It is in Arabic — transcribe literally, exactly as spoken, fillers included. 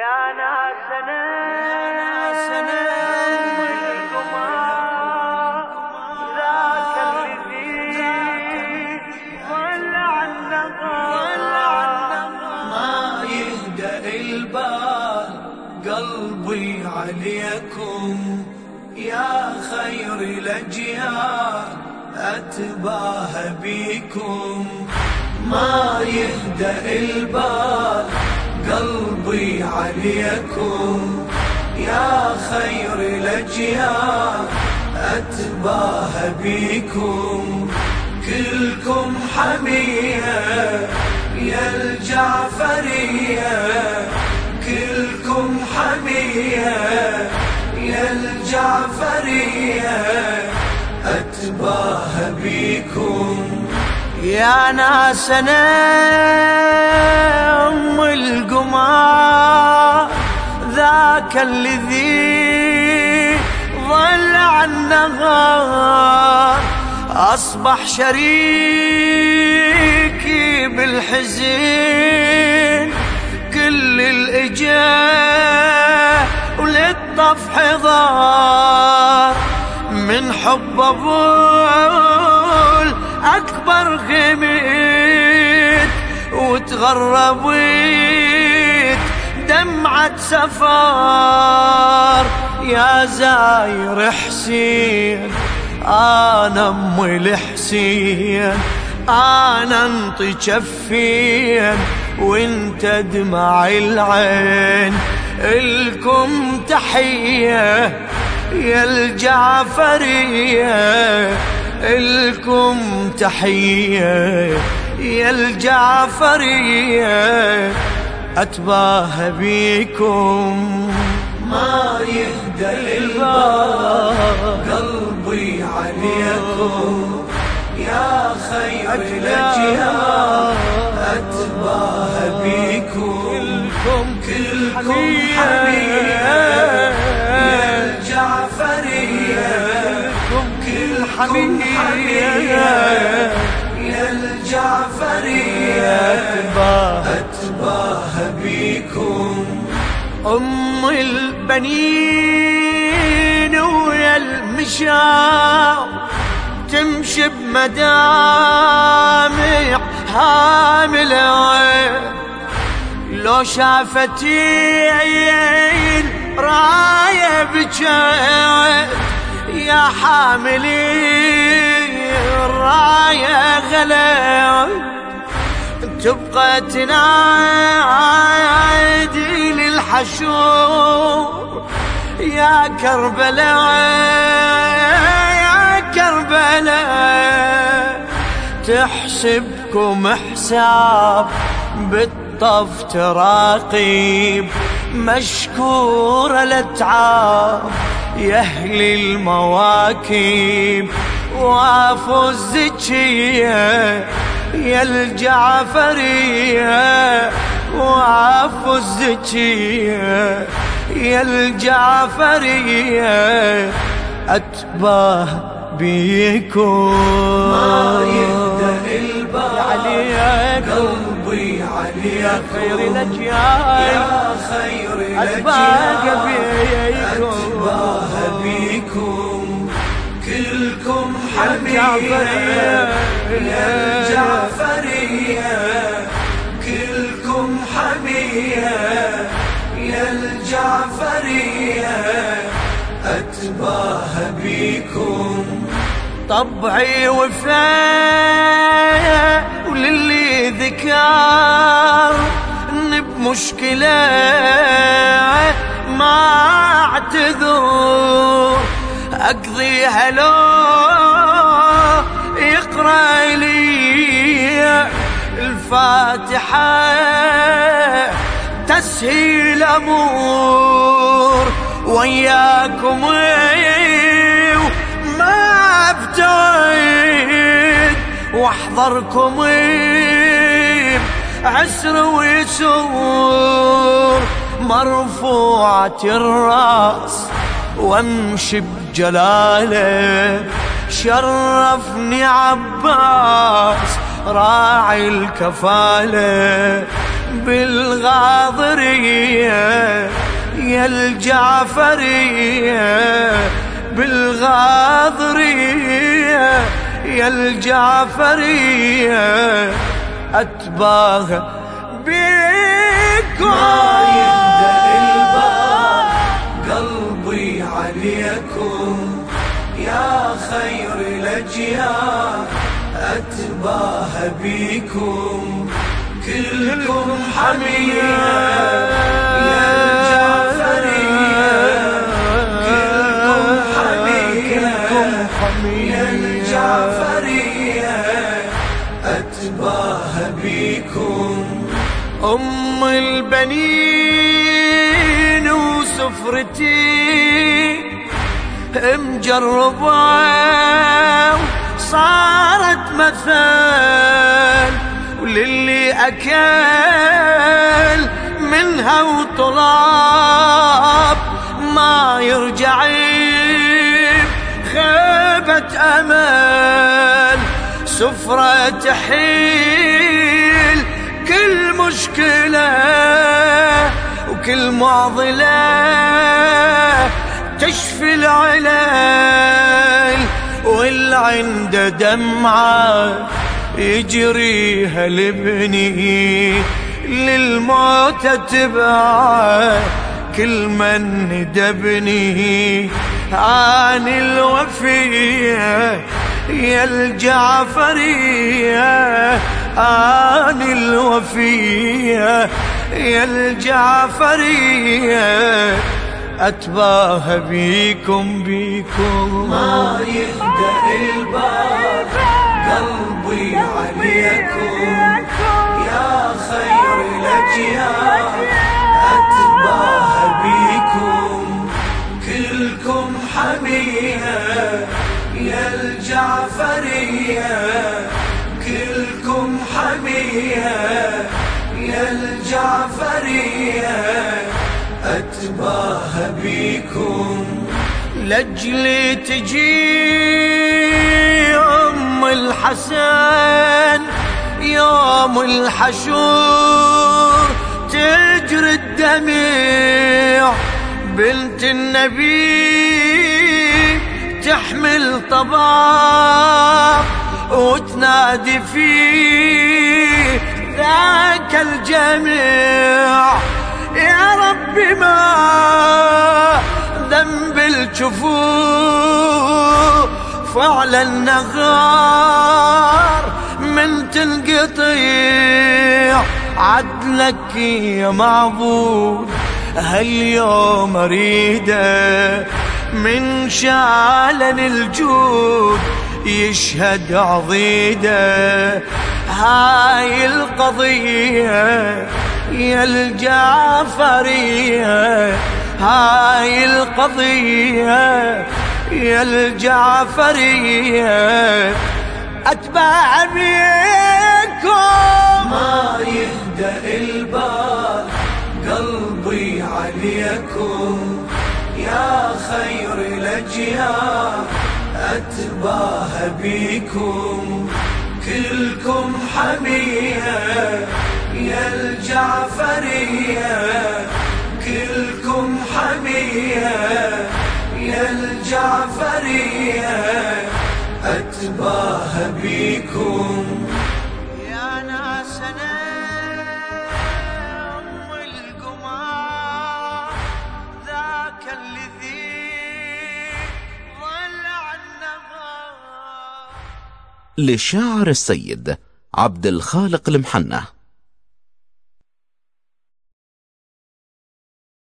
يا ناسنا ذاك الذي ضل عنا ما يهدأ البال قلبي عليكم يا خير الأجيال أتباهى بيكم. ما يهدأ البال قلبي عليكم يا خير الأجيال أتباهى بيكم. كلكم حمية يا الجعفرية، كلكم حمية يا الجعفرية أتباهى بيكم. يا ناسنا أم القمار ذاك الذي ظل عالنهار أصبح شريكي بالحزن. كل الإجاه وللطف حضار من حب أبوه أكبر غميت وتغربت دمعة سفار. يا زاير حسين أنا أمي الحسين، أنا انطي جفين وانت دمع العين. الكم تحية يا الجعفرية، الكم تحية يا الجعفرية أتباهى بيكم. ما يهدأ البال قلبي عليكم يا خير الأجيال أتباهى بيكم. كلكم حمية يا الجعفرية، كلكم حمية يا الجعفرية أتباهى بيكم. أم البنين ويا المشاو تمشي بمدامع هاملة، لو شافتين راية بجد يا حاملين الراية غلا تبقى تنادي للحشور يا كربلاء يا كربلاء. تحسبكم حساب بالطف تراقيب مشكور الاتعاب يا اهل المواكب. وافوا الزكية يا الجعفرية، وافوا الزكية يا الجعفرية أتباهى بيكم. ما يهدأ البال قلبي عليكم خير الأجيال يا خير أتباهى الأجيال أتباهى بيكم. كلكم حمية يا الجعفرية، كلكم حمية يا الجعفرية أتباهى بيكم. طبعي وفاء وللي ذكر إن بمشكلة ما اعتذر أقضيها لو يقرأ لي الفاتحة تسهيل أمور وياكم ما ابتعد واحضركم عسر ويسور مرفوعة الرأس وامشي بجلاله. شرفني عباس راعي الكفالة بالغاضرية يا الجعفرية بالغاضرية، يا الجعفرية أتباها بيكم. ما يهدأ الباب قلبي عليكم يا خير الأجيال، أتباها بيكم كلكم حمية يا الجعفرية، كلكم حمية يا الجعفرية أتباها بيكم. أم البنين وسفرتي مجربة صارت مثل، وللي أكل منها وطلاب ما يرجع خيبة أمل. سفرة تحيل كل مشكلة وكل معضلة، تشفي العلل واللي عنده دمعة يجريها لابني للموت تبعه. كل من ندبني عن الوفية يا الجعفرية، عن الوفية يا الجعفرية أتباها بيكم بيكم. ما يهدأ الباب قلبي عليكم يا خير الأجيال، أتباها بيكم كلكم حمية يا الجعفرية، كلكم حمية يا الجعفرية أتباها بيكم. لأجلي تجي أم الحسن يوم الحشور تجري الدمع، بنت النبي تحمل طباق وتنادي فيه ذاك الجميع. يا ربي ما ذنب الجفوف فعلا نغار من تنقطيع، عدلك يا معبود هاليوم اريده من شعلن الجود يشهد عضيده. هاي القضية يا الجعفرية، هاي القضية يا الجعفرية أتباع بيكم. ما يهدأ البال قلبي عليكم يا خير الأجيال، أتباها بيكم كلكم حمية يا الجعفرية، كلكم حمية يا الجعفرية أتباها بيكم. يا ناسنا أم القمار ذاك الذي ظل عنا. للشاعر السيد عبد الخالق المحنة.